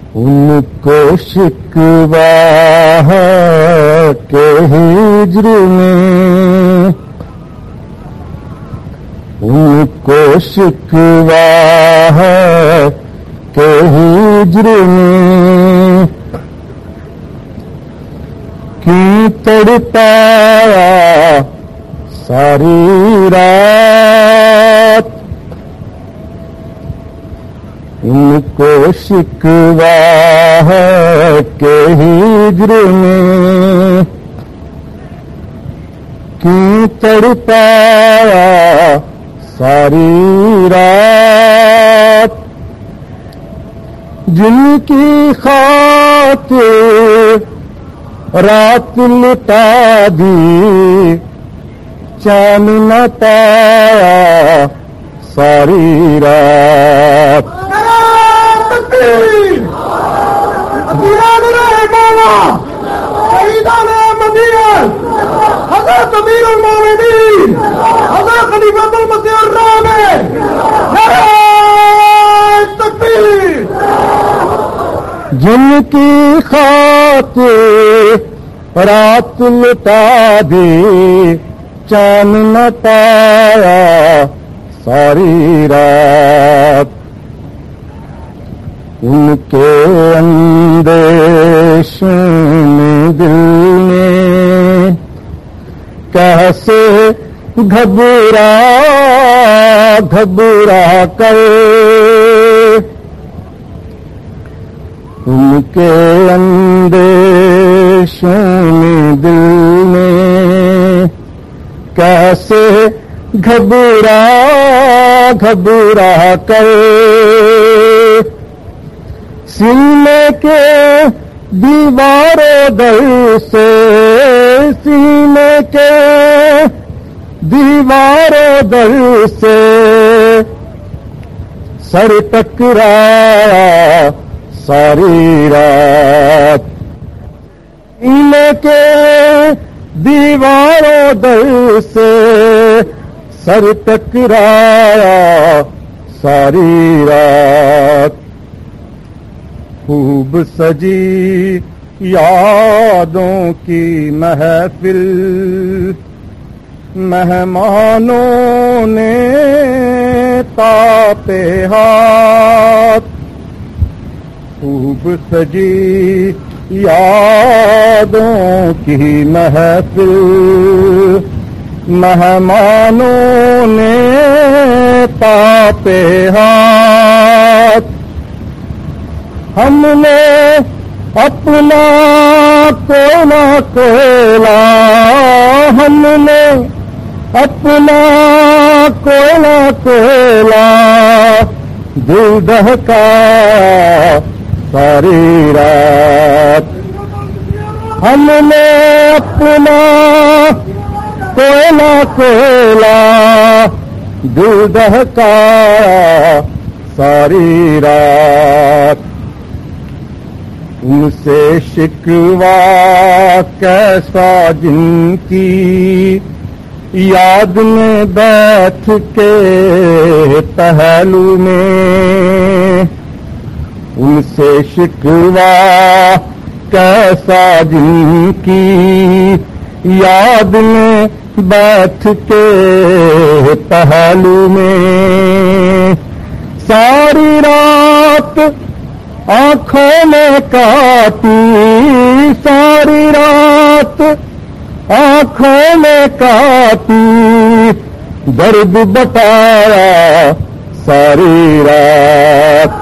ان کو شکوہ ہے کہ ہجر میں، ان کو شکوہ ہے کہ ہجر میں کیوں تڑپایا ساری رات، ان کو شکوہ ہے کہ ہجر میں کیوں تڑپایا ساری رات، جن کی خاطر رات لٹا دی چاند نہ پایا ساری رات، حضرت امیر المومنین حضرت خلیفۃ المسیح الرابع، نعرہ تکبیر، جن کی خاطر رات لٹا دی چاند نہ پایا ساری رات، ان کے اندیشوں میں دل میں کیسے گھبرا گھبرا کر، ان کے اندیشوں میں دل میں کیسے گھبرا گھبرا کر، سینے کے دیواروں در سے سینے کے دیواروں در سے سر ٹکرایا ساری رات، سینے کے دیواروں در سے سر ٹکرایا ساری رات، خوب سجی یادوں کی محفل مہمانوں نے تاپے ہاتھ، خوب سجی یادوں کی محفل مہمانوں نے تاپے ہاتھ، ہم نے اپنا کونا کولا، ہم نے اپنا کونا کولا، دل دہکا ساری رات، ہم نے اپنا کونا کولا، دل دہکا ساری رات، ان سے شکوہ کیسا جن کی یاد میں بیٹھ کے پہلو میں، ان سے شکوہ کیسا جن کی یاد میں بیٹھ کے پہلو میں، ساری رات آنکھوں میں کاٹی ساری رات آنکھوں میں کاٹی، درد بتایا ساری رات،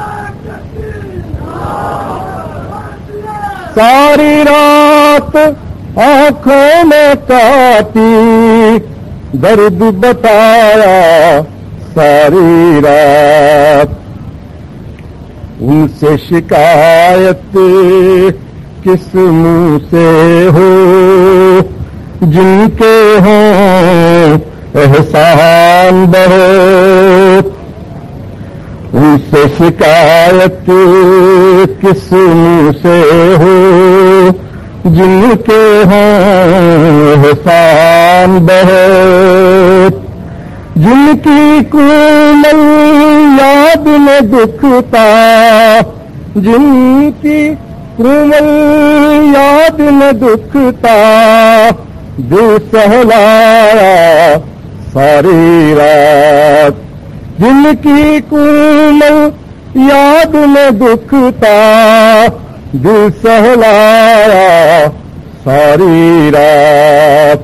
ساری رات آنکھوں میں کاٹی، درد بتایا ساری رات، ان سے شکایت کس منہ سے ہو جن کے ہوں احسان بہت، ان سے شکایت کس منہ سے ہو جن کے ہوں احسان بہت، جن کی کومل یاد میں دکھتا جن کی کومل یاد میں دکھتا دل سہلایا ساری رات، جن کی کومل یاد میں دکھتا دل سہلایا ساری رات،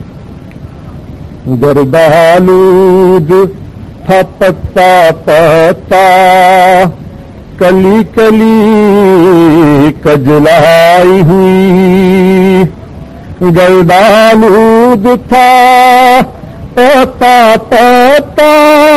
گردآلود تھا پتا پتا کلی کلی کجلائی ہوئی، گردآلود تھا پتا پتا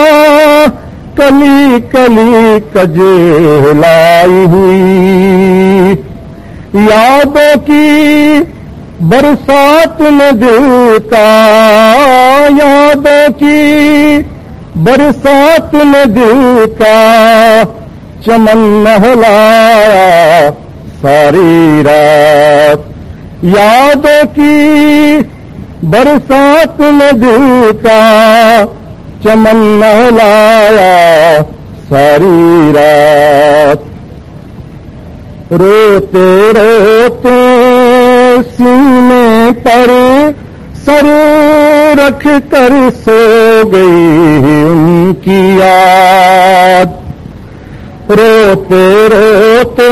کلی کلی کجلائی ہوئی، یادوں کی برسات میں دل کا، یادوں کی برسات میں دل کا چمن نہلایا ساری رات، یادوں کی برسات میں دل کا چمن نہلایا ساری رات، روتے روتے سینے پر سر رکھ کر سو گئی ان کی یاد، روتے روتے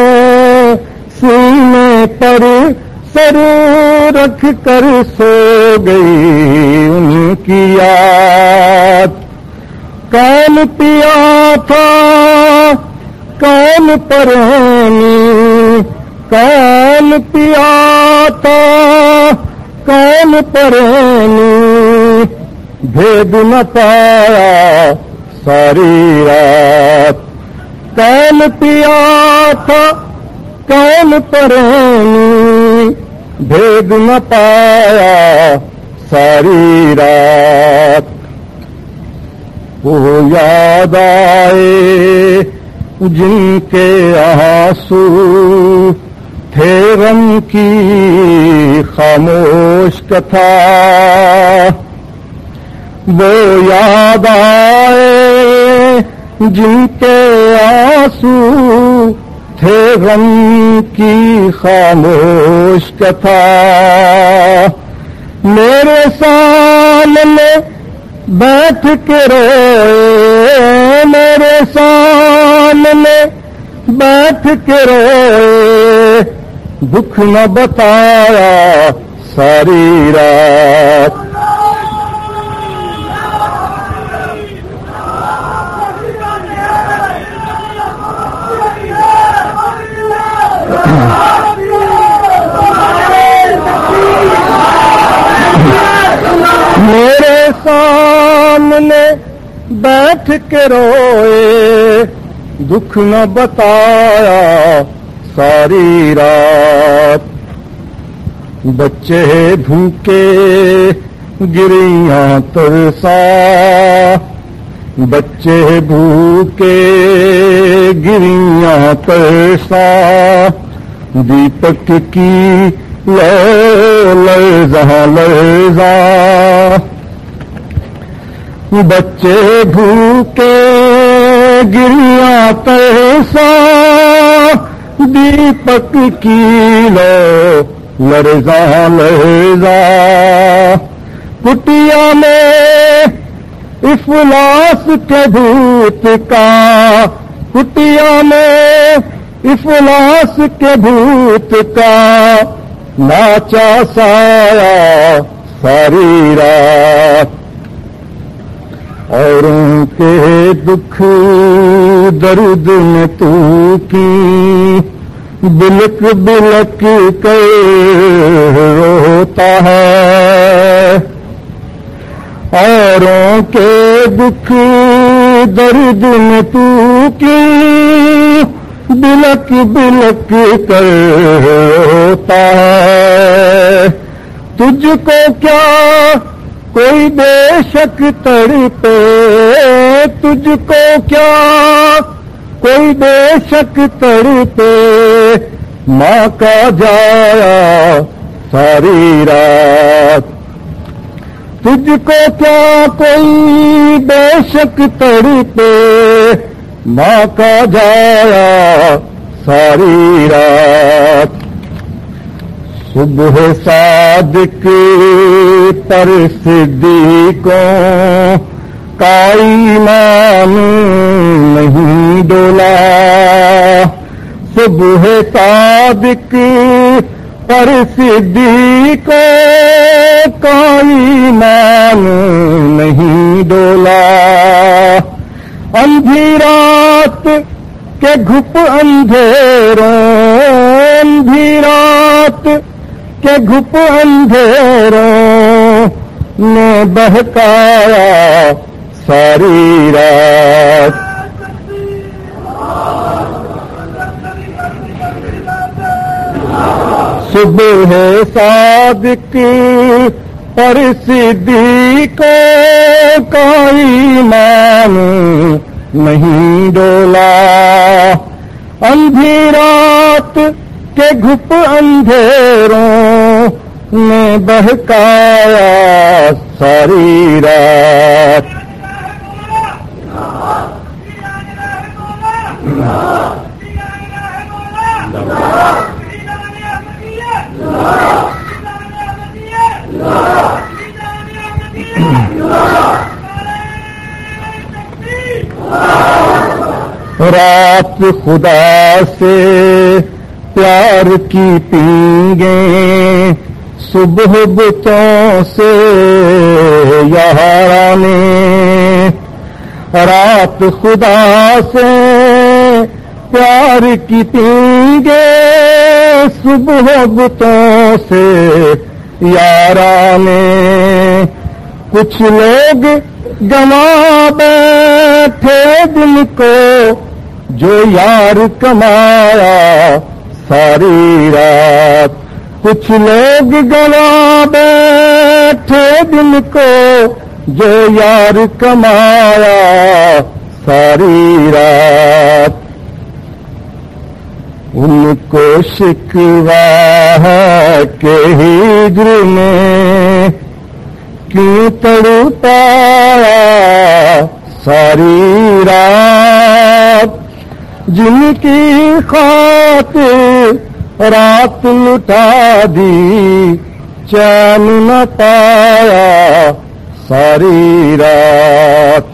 سینے پر سر رکھ کر سو گئی ان کی یاد، کون پیا تھا کون پرانی، کون پیا تھا کون پرانی، بھید نہ پایا ساری رات، کون پیا تھا کون پرانی، بھید نہ پایا ساری رات، وہ یاد آئے جن کے آنسو تھے غم کی خاموش کتھا، وہ یاد آئے جن کے آنسو تھے غم کی خاموش کتھا، میرے سامنے بیٹھ کے روئے، میرے سامنے بیٹھ کے روئے، دکھ نہ بتایا ساری رات، میرے سامنے بیٹھ کے روئے، دکھ نہ بتایا ساری رات، بچے بھوکے گریاں ترسا، بچے بھوکے گریاں ترسا، دیپک کی لرزاں لرزاں، بچے بھوکے گریاں ترسا، دیپک کی لرزاں لرزاں، کٹیا میں افلاس کے بھوت کا، کٹیا میں افلاس کے بھوت کا ناچا سایہ ساری رات، اوروں کے دکھ درد میں تو کی بلک بلک کر روتا ہے، اوروں کے دکھ درد میں تو کی بلک بلک کر روتا ہے، تجھ کو کیا کوئی بے شک تڑپے، تجھ کو کیا کوئی بے شک تڑپے، ماں کا جایا ساری رات، تجھ کو کیا کوئی بے شک تڑپے، ماں کا جایا ساری رات. صبح صادق پر صدیقوں کا ایمان نہیں ڈولا. صبح صادق پر صدیقوں کا ایمان نہیں ڈولا. اندھی رات کے گھپ اندھیروں، اندھی رات کے گھپ اندھیروں نے بہکایا ساری رات. صبح صادق پر صدیقوں کا ایمان نہیں ڈولا. اندھی رات کے گھپ اندھیروں نے بہکایا ساری رات. رات خدا سے پیار کی پینگیں، صبح بتوں سے یارانے. رات خدا سے پیار کی پینگیں، صبح بتوں سے یارانے. کچھ لوگ گما بیٹھے دل کو جو یار کمایا ساری رات. کچھ لوگ گما بیٹھے دل کو جو یار کمایا ساری رات. ان کو شکوہ ہے کہ ہجر میں کیوں تڑپایا ساری رات. جن کی خاطر رات لٹا دی چین نہ پایا ساری رات.